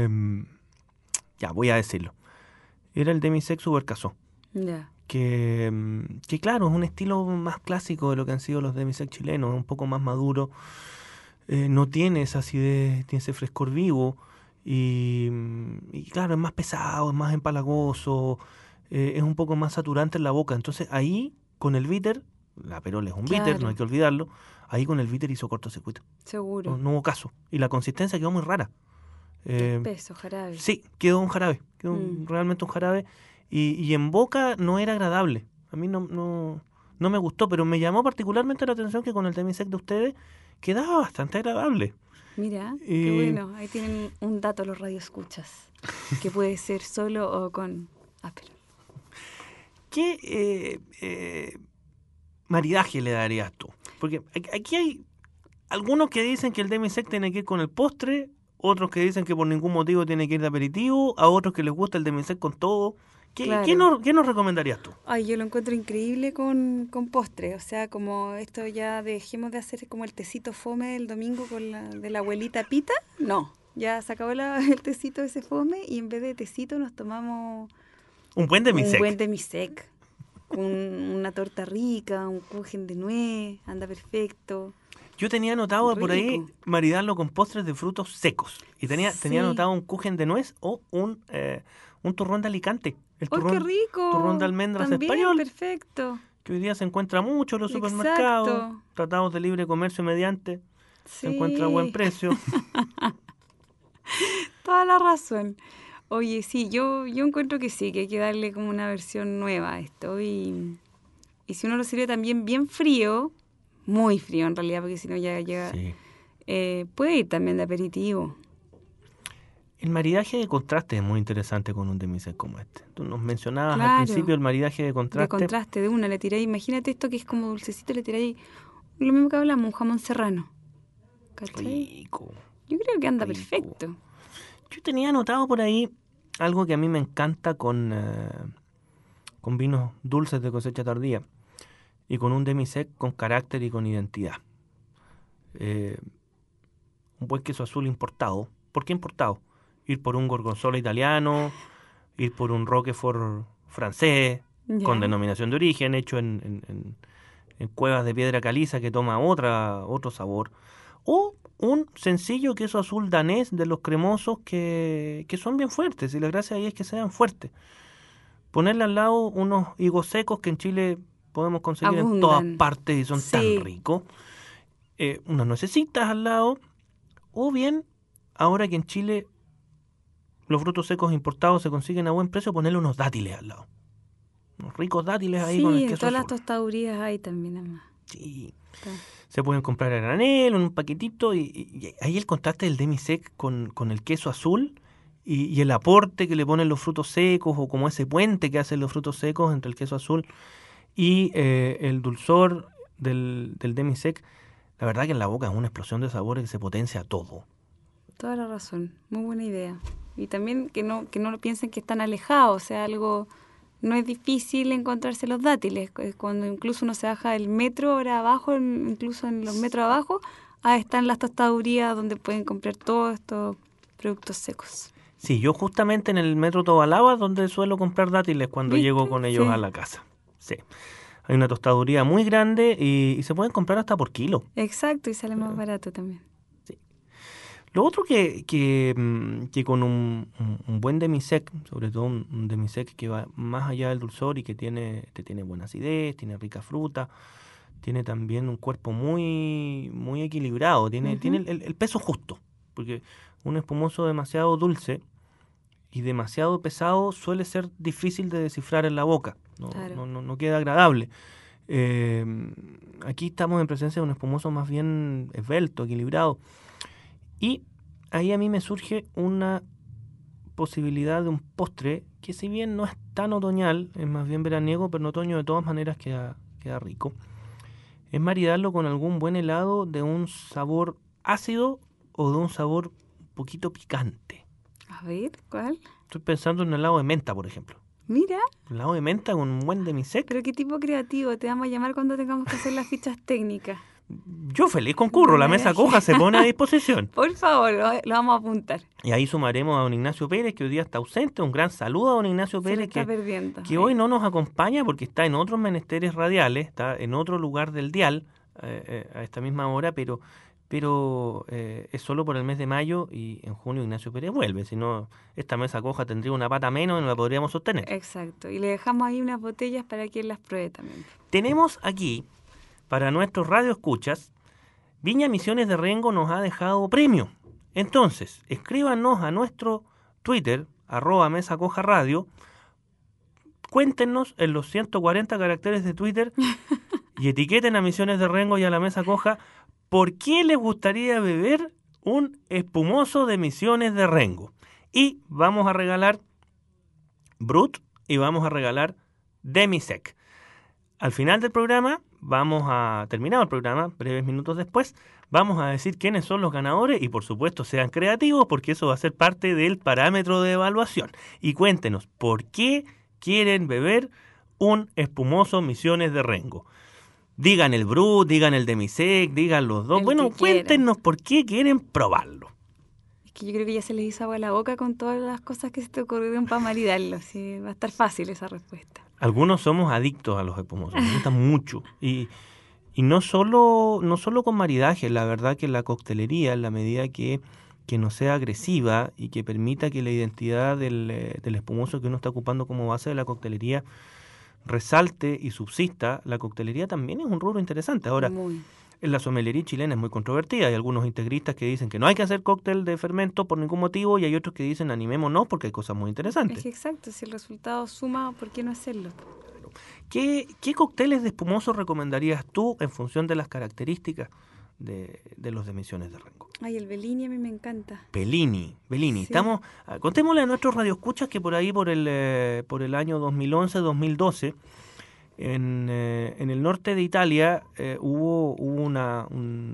ya voy a decirlo. Era el Demisec Super Casó.
Ya.
Que claro, es un estilo más clásico de lo que han sido los Demisec chilenos, un poco más maduro. No tiene esa acidez, tiene ese frescor vivo. Y claro, es más pesado, es más empalagoso. Es un poco más saturante en la boca. Entonces ahí, con el bitter, la Aperol es un bitter, no
Claro.
hay que olvidarlo. Ahí con el bitter hizo cortocircuito.
Seguro.
No hubo caso. Y la consistencia quedó muy rara. Eh,
Espeso, jarabe.
sí, quedó un jarabe. Quedó
Mm.
realmente un jarabe. Y en boca no era agradable. A mí no me gustó, pero me llamó particularmente la atención que con el Demisec de ustedes quedaba bastante agradable.
Mira,
Y-
qué bueno. Ahí tienen un dato los radioescuchas. Que puede ser solo o con Aperol.
¿Qué maridaje le darías tú? Porque aquí hay algunos que dicen que el Demisec tiene que ir con el postre, otros que dicen que por ningún motivo tiene que ir de aperitivo, a otros que les gusta el Demisec con todo.
Claro.
¿Qué nos recomendarías tú?
Ay, yo lo encuentro increíble con postre. O sea, como esto ya dejemos de hacer como el tecito fome el domingo con de la abuelita Pita. No, ya se acabó el tecito ese fome y en vez de tecito nos tomamos
Un buen Demisec.
un buen demisec. Con una torta rica, un kuchen de nuez, anda perfecto.
Yo tenía anotado por ahí
Rico.
maridarlo con postres de frutos secos. Y tenía
Sí.
anotado un kuchen de nuez o un turrón de Alicante. El
¡Oh, qué rico!
turrón de almendras
También,
español,
perfecto.
que hoy día se encuentra mucho en los
Exacto.
supermercados. Tratados de libre comercio mediante. Se
Sí.
encuentra a buen precio.
Toda la razón. Oye, sí, yo encuentro que sí, que hay que darle como una versión nueva a esto. Y si uno lo sirve también bien frío, muy frío en realidad, porque si no ya llega,
Sí.
puede ir también de aperitivo.
El maridaje de contraste es muy interesante con un demisec como este. Tú nos mencionabas al
Claro.
principio el maridaje de
De
contraste.
contraste, de una, le tiráis, imagínate esto que es como dulcecito, le tiráis lo mismo que hablamos, un jamón serrano. ¿Cachai?
Rico.
Yo creo que anda
rico.
perfecto.
Yo tenía anotado por ahí algo que a mí me encanta con vinos dulces de cosecha tardía y con un demisec con carácter y con identidad. Un buen queso azul importado. ¿Por qué importado? Ir por un gorgonzola italiano, ir por un roquefort francés,
Ya.
con denominación de origen, hecho en cuevas de piedra caliza que toma otro sabor. O un sencillo queso azul danés de los cremosos que son bien fuertes, y la gracia ahí es que sean fuertes. Ponerle al lado unos higos secos que en Chile podemos conseguir en todas
Abundan.
partes y son
Sí.
tan ricos. Unas nuecesitas al lado. O bien, ahora que en Chile los frutos secos importados se consiguen a buen precio, ponerle unos dátiles al lado. Unos ricos dátiles ahí con
Sí,
el
en
queso
todas las
azul.
tostadurías hay también, además.
Sí.
Está.
Se pueden comprar a granel, en un paquetito, y ahí el contraste del demisec con el queso azul y el aporte que le ponen los frutos secos, o como ese puente que hacen los frutos secos entre el queso azul y el dulzor del demisec. La verdad que en la boca es una explosión de sabores que se potencia todo.
Toda la razón, muy buena idea. Y también que no lo piensen que están alejados, o sea, algo, no es difícil encontrarse los dátiles. Cuando incluso uno se baja del metro ahora abajo, incluso en los metros abajo, están las tostadurías donde pueden comprar todos estos productos secos.
Sí, yo justamente en el metro Tobalaba donde suelo comprar dátiles cuando
¿Viste?
llego con ellos
Sí.
a la casa. Sí. Hay una tostaduría muy grande y se pueden comprar hasta por kilo.
Exacto, y sale más barato también.
Lo otro que con un buen demisec, sobre todo un demisec que va más allá del dulzor y que tiene buena acidez, tiene rica fruta, tiene también un cuerpo muy, muy equilibrado, tiene el peso justo, porque un espumoso demasiado dulce y demasiado pesado suele ser difícil de descifrar en la boca, no queda agradable. Aquí estamos en presencia de un espumoso más bien esbelto, equilibrado, y ahí a mí me surge una posibilidad de un postre que, si bien no es tan otoñal, es más bien veraniego, pero en otoño de todas maneras queda rico. Es maridarlo con algún buen helado de un sabor ácido o de un sabor un poquito picante.
A ver, ¿cuál?
Estoy pensando en un helado de menta, por ejemplo.
Mira.
Un helado de menta con un buen demisec.
Pero qué tipo creativo, te vamos a llamar cuando tengamos que hacer las fichas técnicas.
Yo feliz concurro, la mesa coja se pone a disposición.
Por favor, lo vamos a apuntar.
Y ahí sumaremos a don Ignacio Pérez, que hoy día está ausente. Un gran saludo a don Ignacio Pérez, que hoy no nos acompaña porque está en otros menesteres radiales, está en otro lugar del dial a esta misma hora, pero es solo por el mes de mayo, y en junio Ignacio Pérez vuelve. Si no, esta mesa coja tendría una pata menos y no la podríamos sostener.
Exacto, y le dejamos ahí unas botellas para que él las pruebe también.
Tenemos aquí, para nuestros radioescuchas, Viña Misiones de Rengo nos ha dejado premio. Entonces, escríbanos a nuestro Twitter, @mesacoja-radio, cuéntenos en los 140 caracteres de Twitter y etiqueten a Misiones de Rengo y a la Mesa Coja por qué les gustaría beber un espumoso de Misiones de Rengo. Y vamos a regalar Brut y vamos a regalar Demisec. Al final del programa, terminado el programa, breves minutos después, vamos a decir quiénes son los ganadores y, por supuesto, sean creativos, porque eso va a ser parte del parámetro de evaluación. Y cuéntenos por qué quieren beber un espumoso Misiones de Rengo. Digan el Brut, digan el Demisec, digan los dos. Bueno, cuéntenos por qué quieren probarlo.
Es que yo creo que ya se les hizo agua a la boca con todas las cosas que se te ocurrieron para maridarlo. Sí, va a estar fácil esa respuesta.
Algunos somos adictos a los espumosos, nos gustan mucho. Y no solo con maridaje, la verdad que la coctelería, en la medida que no sea agresiva y que permita que la identidad del espumoso que uno está ocupando como base de la coctelería resalte y subsista, la coctelería también es un rubro interesante. Ahora, en la sommelería chilena es muy controvertida. Hay algunos integristas que dicen que no hay que hacer cóctel de fermento por ningún motivo, y hay otros que dicen animémonos porque hay cosas muy interesantes.
Es que exacto, si el resultado suma, ¿por qué no hacerlo?
¿Qué cócteles de espumoso recomendarías tú en función de las características de los de Misiones de Rengo?
Ay, el Bellini a mí me encanta.
Bellini. Sí. Contémosle a nuestros radioescuchas que por ahí, por el año 2011-2012, en el norte de Italia hubo una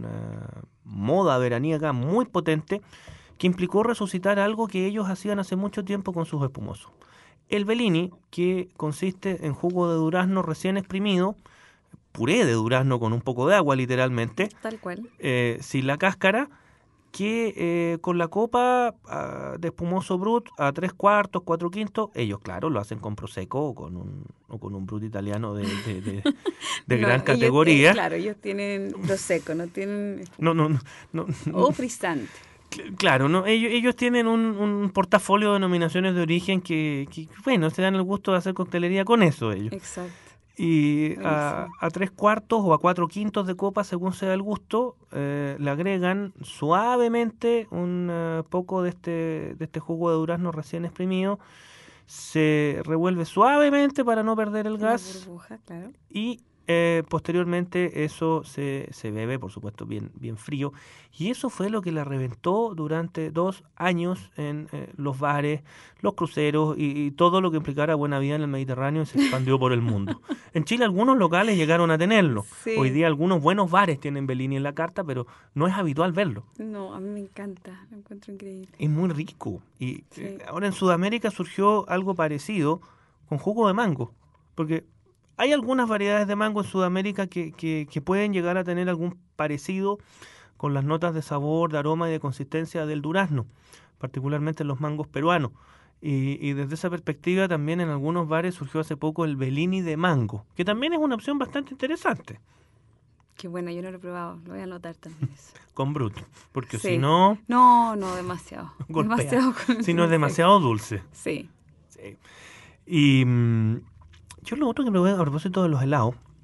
moda veraniega muy potente que implicó resucitar algo que ellos hacían hace mucho tiempo con sus espumosos. El Bellini, que consiste en jugo de durazno recién exprimido, puré de durazno con un poco de agua, literalmente.
Tal cual.
Sin la cáscara, que con la copa de espumoso Brut a 3/4, 4/5, ellos, claro, lo hacen con Prosecco o con un Brut italiano de gran categoría.
Claro, ellos tienen Prosecco, no tienen...
No.
O frisante.
Claro, no, ellos tienen un portafolio de denominaciones de origen que, bueno, se dan el gusto de hacer coctelería con eso ellos.
Exacto.
Y a 3/4 o a 4/5 de copa, según sea el gusto, le agregan suavemente un poco de este jugo de durazno recién exprimido. Se revuelve suavemente para no perder el gas.
La burbuja, claro.
Y posteriormente eso se bebe, por supuesto, bien frío. Y eso fue lo que la reventó durante 2 años en los bares, los cruceros y todo lo que implicara buena vida en el Mediterráneo, y se expandió por el mundo. En Chile algunos locales llegaron a tenerlo. Sí. Hoy día algunos buenos bares tienen Bellini en la carta, pero no es habitual verlo.
No, a mí me encanta, lo encuentro increíble.
Es muy rico. Y ahora en Sudamérica surgió algo parecido con jugo de mango, porque hay algunas variedades de mango en Sudamérica que pueden llegar a tener algún parecido con las notas de sabor, de aroma y de consistencia del durazno, particularmente los mangos peruanos. Y desde esa perspectiva también en algunos bares surgió hace poco el Bellini de mango, que también es una opción bastante interesante.
Qué bueno, yo no lo he probado, lo voy a anotar también.
Con Brut, porque si no...
No, demasiado.
Golpea,
demasiado
si no es demasiado dulce.
Sí.
Y... yo lo otro que probé a propósito de los helados,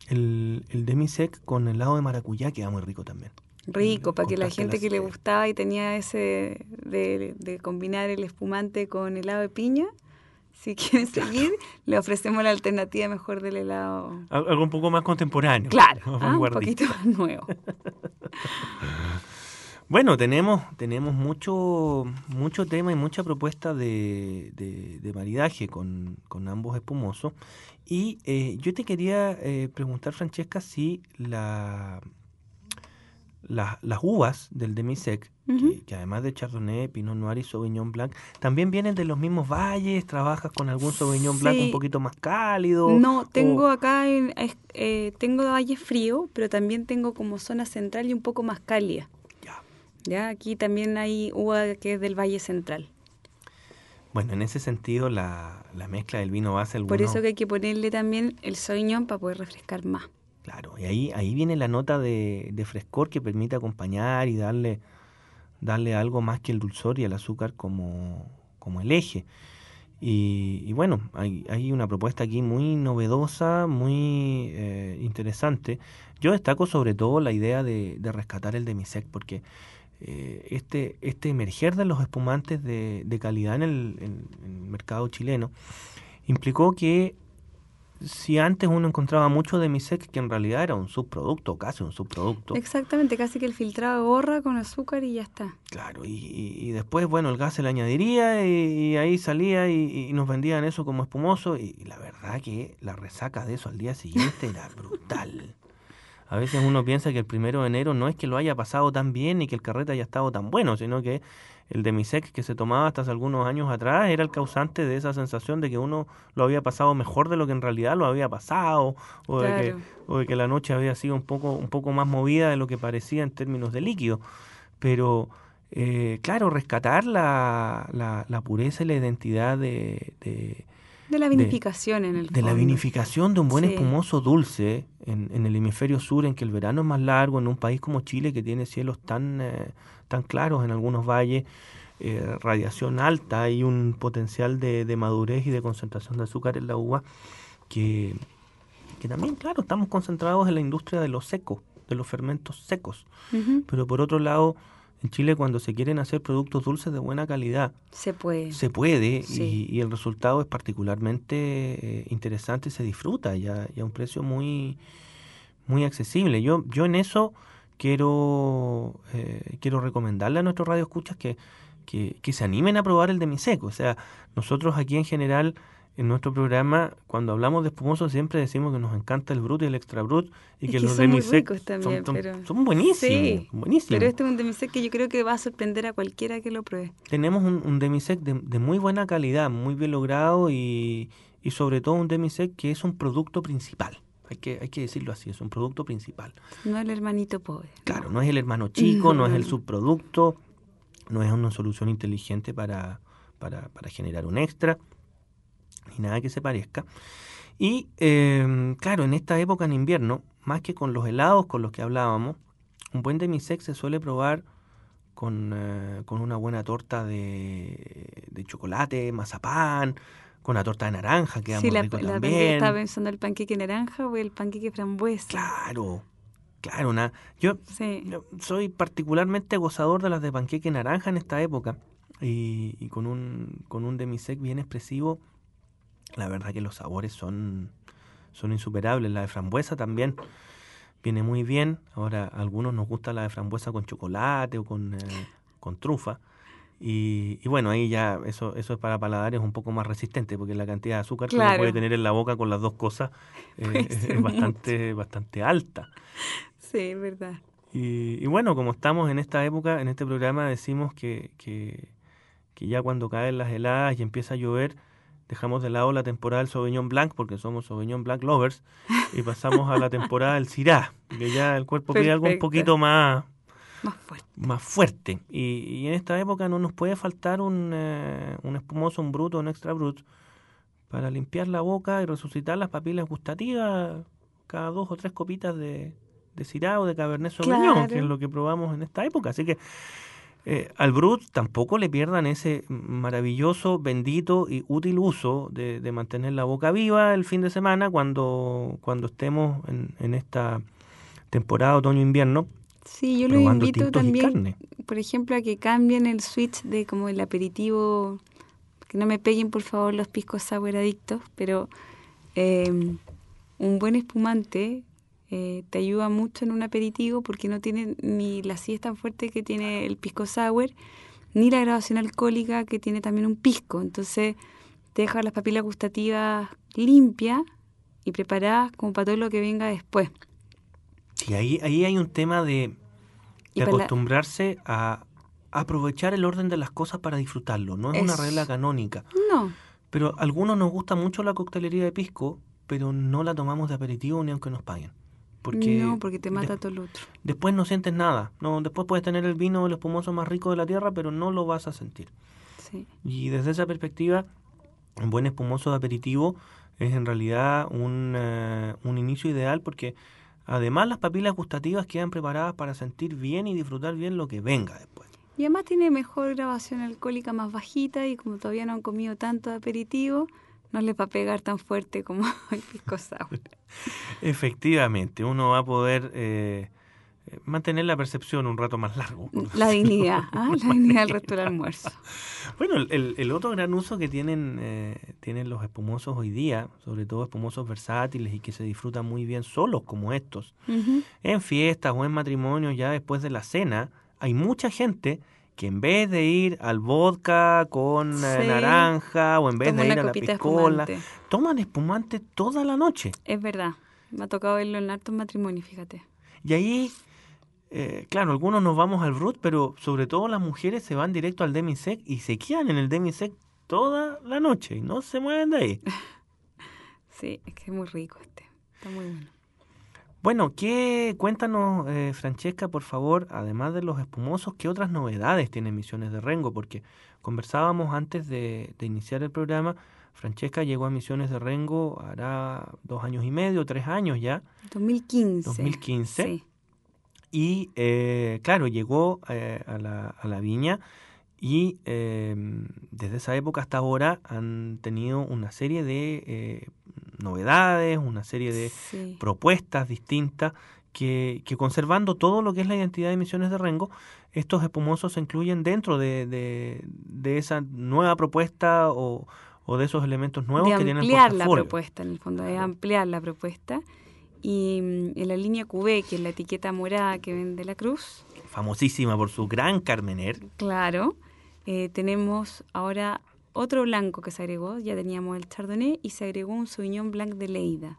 el demi-sec con helado de maracuyá queda muy rico también.
Rico, para que la gente que le
acidez.
gustaba y tenía ese de combinar el espumante con helado de piña, si quieren seguir, le ofrecemos la alternativa mejor del helado.
Algo un poco más contemporáneo.
Claro,
más
un
vanguardista.
poquito más nuevo.
Bueno, tenemos mucho tema y mucha propuesta de maridaje con ambos espumosos. Y yo te quería preguntar, Francesca, si las uvas del demi-sec, que además de Chardonnay, Pinot Noir y Sauvignon Blanc, también vienen de los mismos valles. ¿Trabajas con algún Sauvignon Blanc un poquito más cálido?
No, tengo acá, tengo valle frío, pero también tengo como zona central y un poco más cálida. Ya, aquí también hay uva que es del Valle Central.
Bueno, en ese sentido, la mezcla del vino base...
Por eso que hay que ponerle también el Sauvignon para poder refrescar más.
Claro, y ahí viene la nota de frescor que permite acompañar y darle algo más que el dulzor y el azúcar como el eje. Y bueno, hay una propuesta aquí muy novedosa, muy interesante. Yo destaco sobre todo la idea de rescatar el demi-sec, porque este emerger de los espumantes de calidad en el mercado chileno implicó que si antes uno encontraba mucho demi-sec, que en realidad era un subproducto, casi un subproducto.
Exactamente, casi que el filtrado borra con azúcar y ya está.
Claro, y después, bueno, el gas se le añadiría y ahí salía y nos vendían eso como espumoso, y la verdad que la resaca de eso al día siguiente era brutal. A veces uno piensa que el 1 de enero no es que lo haya pasado tan bien ni que el carrete haya estado tan bueno, sino que el demi-sec que se tomaba hasta hace algunos años atrás era el causante de esa sensación de que uno lo había pasado mejor de lo que en realidad lo había pasado, o de que la noche había sido un poco más movida de lo que parecía en términos de líquido. Pero, claro, rescatar la pureza y la identidad de
la vinificación en el fondo.
De la vinificación de un buen espumoso dulce en el hemisferio sur, en que el verano es más largo, en un país como Chile que tiene cielos tan claros en algunos valles, radiación alta y un potencial de madurez y de concentración de azúcar en la uva, que también, claro, estamos concentrados en la industria de los secos, de los fermentos secos. Pero por otro lado, en Chile, cuando se quieren hacer productos dulces de buena calidad, se puede sí. y el resultado es particularmente interesante y se disfruta ya a un precio muy, muy accesible. Yo en eso quiero recomendarle a nuestros radioescuchas que se animen a probar el demi-sec. O sea, nosotros aquí en general, en nuestro programa, cuando hablamos de espumosos, siempre decimos que nos encanta el brut y el extra brut, y que los demi-sec son buenísimos,
sí,
buenísimos.
Pero este es un demi-sec que yo creo que va a sorprender a cualquiera que lo pruebe.
Tenemos un demi-sec de muy buena calidad, muy bien logrado, y sobre todo un demi-sec que es un producto principal. Hay que decirlo así, es un producto principal.
No el hermanito pobre.
Claro, no es el hermano chico, no es el subproducto, no es una solución inteligente para generar un extra, ni nada que se parezca. Y claro, en esta época en invierno, más que con los helados con los que hablábamos, un buen demi-sec se suele probar con una buena torta de chocolate, mazapán, con una torta de naranja, queda muy rico también.
Estaba pensando el panqueque naranja o el panqueque frambuesa.
Claro. Yo soy particularmente gozador de las de panqueque naranja en esta época, y con un demi-sec bien expresivo. La verdad que los sabores son insuperables. La de frambuesa también viene muy bien. Ahora, a algunos nos gusta la de frambuesa con chocolate o con trufa. Y bueno, ahí ya eso es para paladares un poco más resistentes, porque la cantidad de azúcar que uno puede tener en la boca con las dos cosas es bastante alta.
Sí, es verdad.
Y bueno, como estamos en esta época, en este programa decimos que ya cuando caen las heladas y empieza a llover, dejamos de lado la temporada del Sauvignon Blanc, porque somos Sauvignon Blanc lovers, y pasamos a la temporada del Syrah, que ya el cuerpo pide algo un poquito más fuerte. Y en esta época no nos puede faltar un espumoso, un brut o un extra brut, para limpiar la boca y resucitar las papilas gustativas cada 2 o 3 copitas de Syrah o de Cabernet Sauvignon, que es lo que probamos en esta época. Así que Al Brut tampoco le pierdan ese maravilloso, bendito y útil uso de mantener la boca viva el fin de semana cuando estemos en esta temporada otoño-invierno,
Sí, yo los
probando
invito
tintos y
también,
carne.
por ejemplo, a que cambien el switch de como el aperitivo, que no me peguen por favor los piscos sour adictos, pero un buen espumante te ayuda mucho en un aperitivo porque no tiene ni la acidez tan fuerte que tiene el pisco sour, ni la graduación alcohólica que tiene también un pisco. Entonces te deja las papilas gustativas limpias y preparadas como para todo lo que venga después.
Y ahí hay un tema de
Y para
acostumbrarse a aprovechar el orden de las cosas para disfrutarlo. No es una regla canónica.
No,
Pero a algunos nos gusta mucho la coctelería de pisco, pero no la tomamos de aperitivo ni aunque nos paguen.
porque te mata todo lo otro.
Después no sientes nada. No, después puedes tener el vino o el espumoso más rico de la tierra, pero no lo vas a sentir.
Sí.
Y desde esa perspectiva, un buen espumoso de aperitivo es en realidad un inicio ideal porque además las papilas gustativas quedan preparadas para sentir bien y disfrutar bien lo que venga después.
Y además tiene mejor graduación alcohólica más bajita y como todavía no han comido tanto de aperitivo, no les va a pegar tan fuerte como el pisco sour.
Efectivamente, uno va a poder mantener la percepción un rato más largo.
La dignidad, la dignidad del resto del almuerzo.
Bueno, el otro gran uso que tienen los espumosos hoy día, sobre todo espumosos versátiles y que se disfrutan muy bien solos como estos, en fiestas o en matrimonios ya después de la cena, hay mucha gente que en vez de ir al vodka con naranja o en vez de ir a la piscola, toman espumante toda la noche.
Es verdad, me ha tocado verlo en hartos matrimonios, fíjate.
Y ahí, claro, algunos nos vamos al Brut, pero sobre todo las mujeres se van directo al demi-sec y se quedan en el demi-sec toda la noche y no se mueven de ahí.
Sí, es que es muy rico está muy bueno.
Bueno, cuéntanos, Francesca, por favor, además de los espumosos, ¿qué otras novedades tienen Misiones de Rengo? Porque conversábamos antes de iniciar el programa, Francesca llegó a Misiones de Rengo hará 2 años y medio, 3 años ya.
2015. Sí.
Y claro, llegó a la viña y desde esa época hasta ahora han tenido una serie de novedades, una serie de propuestas distintas que conservando todo lo que es la identidad de Misiones de Rengo, estos espumosos se incluyen dentro de esa nueva propuesta o de esos elementos nuevos que tienen el portafolio.
De ampliar la propuesta, en el fondo, de ampliar la propuesta. Y en la línea Cubé, que es la etiqueta morada que vende la Cruz.
Famosísima por su gran Carmener.
Claro. Tenemos ahora otro blanco que se agregó, ya teníamos el Chardonnay y se agregó un Sauvignon Blanc de Lleida.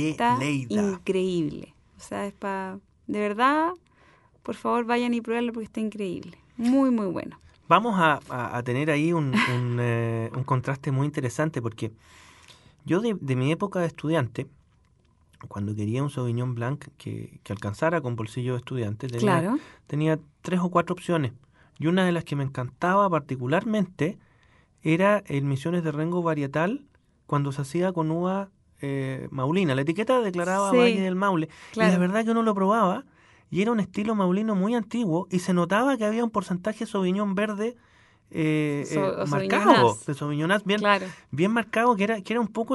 Increíble. O sea, es de verdad, por favor vayan y pruébenlo porque está increíble. Muy, muy bueno.
Vamos a tener ahí un contraste muy interesante porque yo de mi época de estudiante, cuando quería un Sauvignon Blanc que alcanzara con bolsillo de estudiante, tenía 3 o 4 opciones. Y una de las que me encantaba particularmente era el Misiones de Rengo varietal cuando se hacía con uva maulina. La etiqueta declaraba Valle del Maule. Claro. Y la verdad que uno lo probaba y era un estilo maulino muy antiguo y se notaba que había un porcentaje Sauvignon verde marcado, de Sauvignonás bien marcado, que era un poco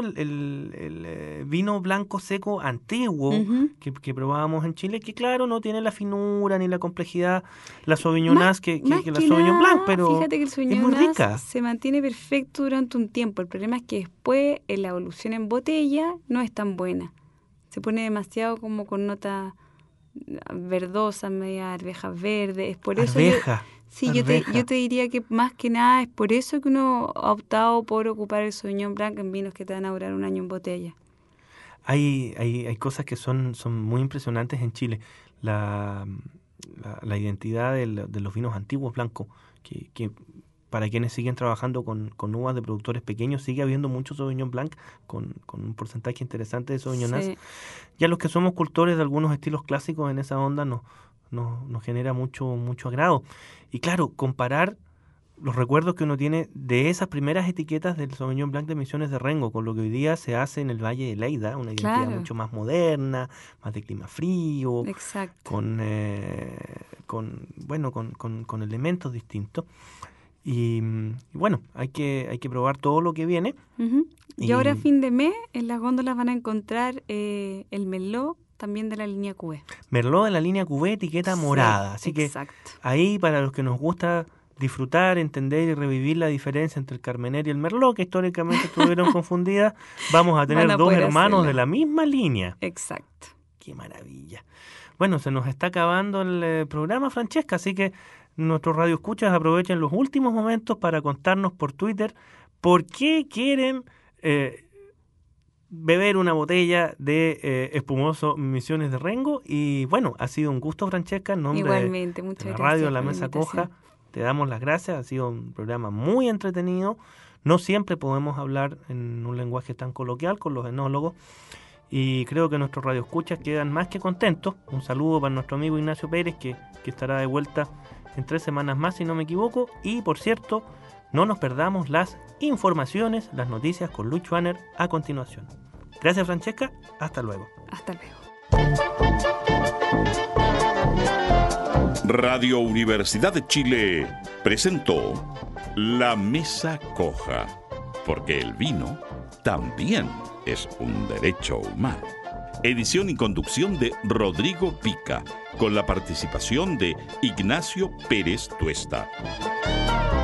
el vino blanco seco antiguo que probábamos en Chile, que claro, no tiene la finura ni la complejidad, la Sauvignonás que la Sauvignon Blanc, pero
fíjate que el Sauvignon
es muy rica.
Se mantiene perfecto durante un tiempo. El problema es que después la evolución en botella no es tan buena. Se pone demasiado como con nota verdosa, media arvejas verdes. Es por eso yo te diría que más que nada es por eso que uno ha optado por ocupar el Sauvignon Blanc en vinos que te van a durar 1 año en botella.
Hay cosas que son muy impresionantes en Chile. La identidad de los vinos antiguos blancos, que para quienes siguen trabajando con uvas de productores pequeños, sigue habiendo mucho Sauvignon Blanc con un porcentaje interesante de Sauvignonás. Sí. Ya los que somos cultores de algunos estilos clásicos en esa onda nos genera mucho agrado. Y claro, comparar los recuerdos que uno tiene de esas primeras etiquetas del Sauvignon Blanc de Misiones de Rengo, con lo que hoy día se hace en el Valle de Leida, una identidad mucho más moderna, más de clima frío, con elementos distintos. Y bueno, hay que probar todo lo que viene.
Uh-huh. Y ahora a fin de mes en las góndolas van a encontrar el Merlot, también de la línea Cuvée.
Merlot de la línea Cuvée, etiqueta morada. Así que ahí, para los que nos gusta disfrutar, entender y revivir la diferencia entre el Carmener y el Merlot, que históricamente estuvieron confundidas, vamos a tener dos hermanos de la misma línea.
Exacto.
¡Qué maravilla! Bueno, se nos está acabando el programa, Francesca, así que nuestros radioescuchas aprovechen los últimos momentos para contarnos por Twitter por qué quieren beber una botella de espumoso Misiones de Rengo. Y bueno, ha sido un gusto, Francesca, en nombre
Igualmente,
de la radio La Mesa Coja. Te damos las gracias, ha sido un programa muy entretenido. No siempre podemos hablar en un lenguaje tan coloquial con los enólogos y creo que nuestros radioescuchas quedan más que contentos. Un saludo para nuestro amigo Ignacio Pérez, que estará de vuelta en 3 semanas más, si no me equivoco. Y por cierto, no nos perdamos las informaciones, las noticias con Luis Schwanner a continuación. Gracias, Francesca. Hasta luego.
Hasta luego.
Radio Universidad de Chile presentó La Mesa Coja, porque el vino también es un derecho humano. Edición y conducción de Rodrigo Pica, con la participación de Ignacio Pérez Tuesta.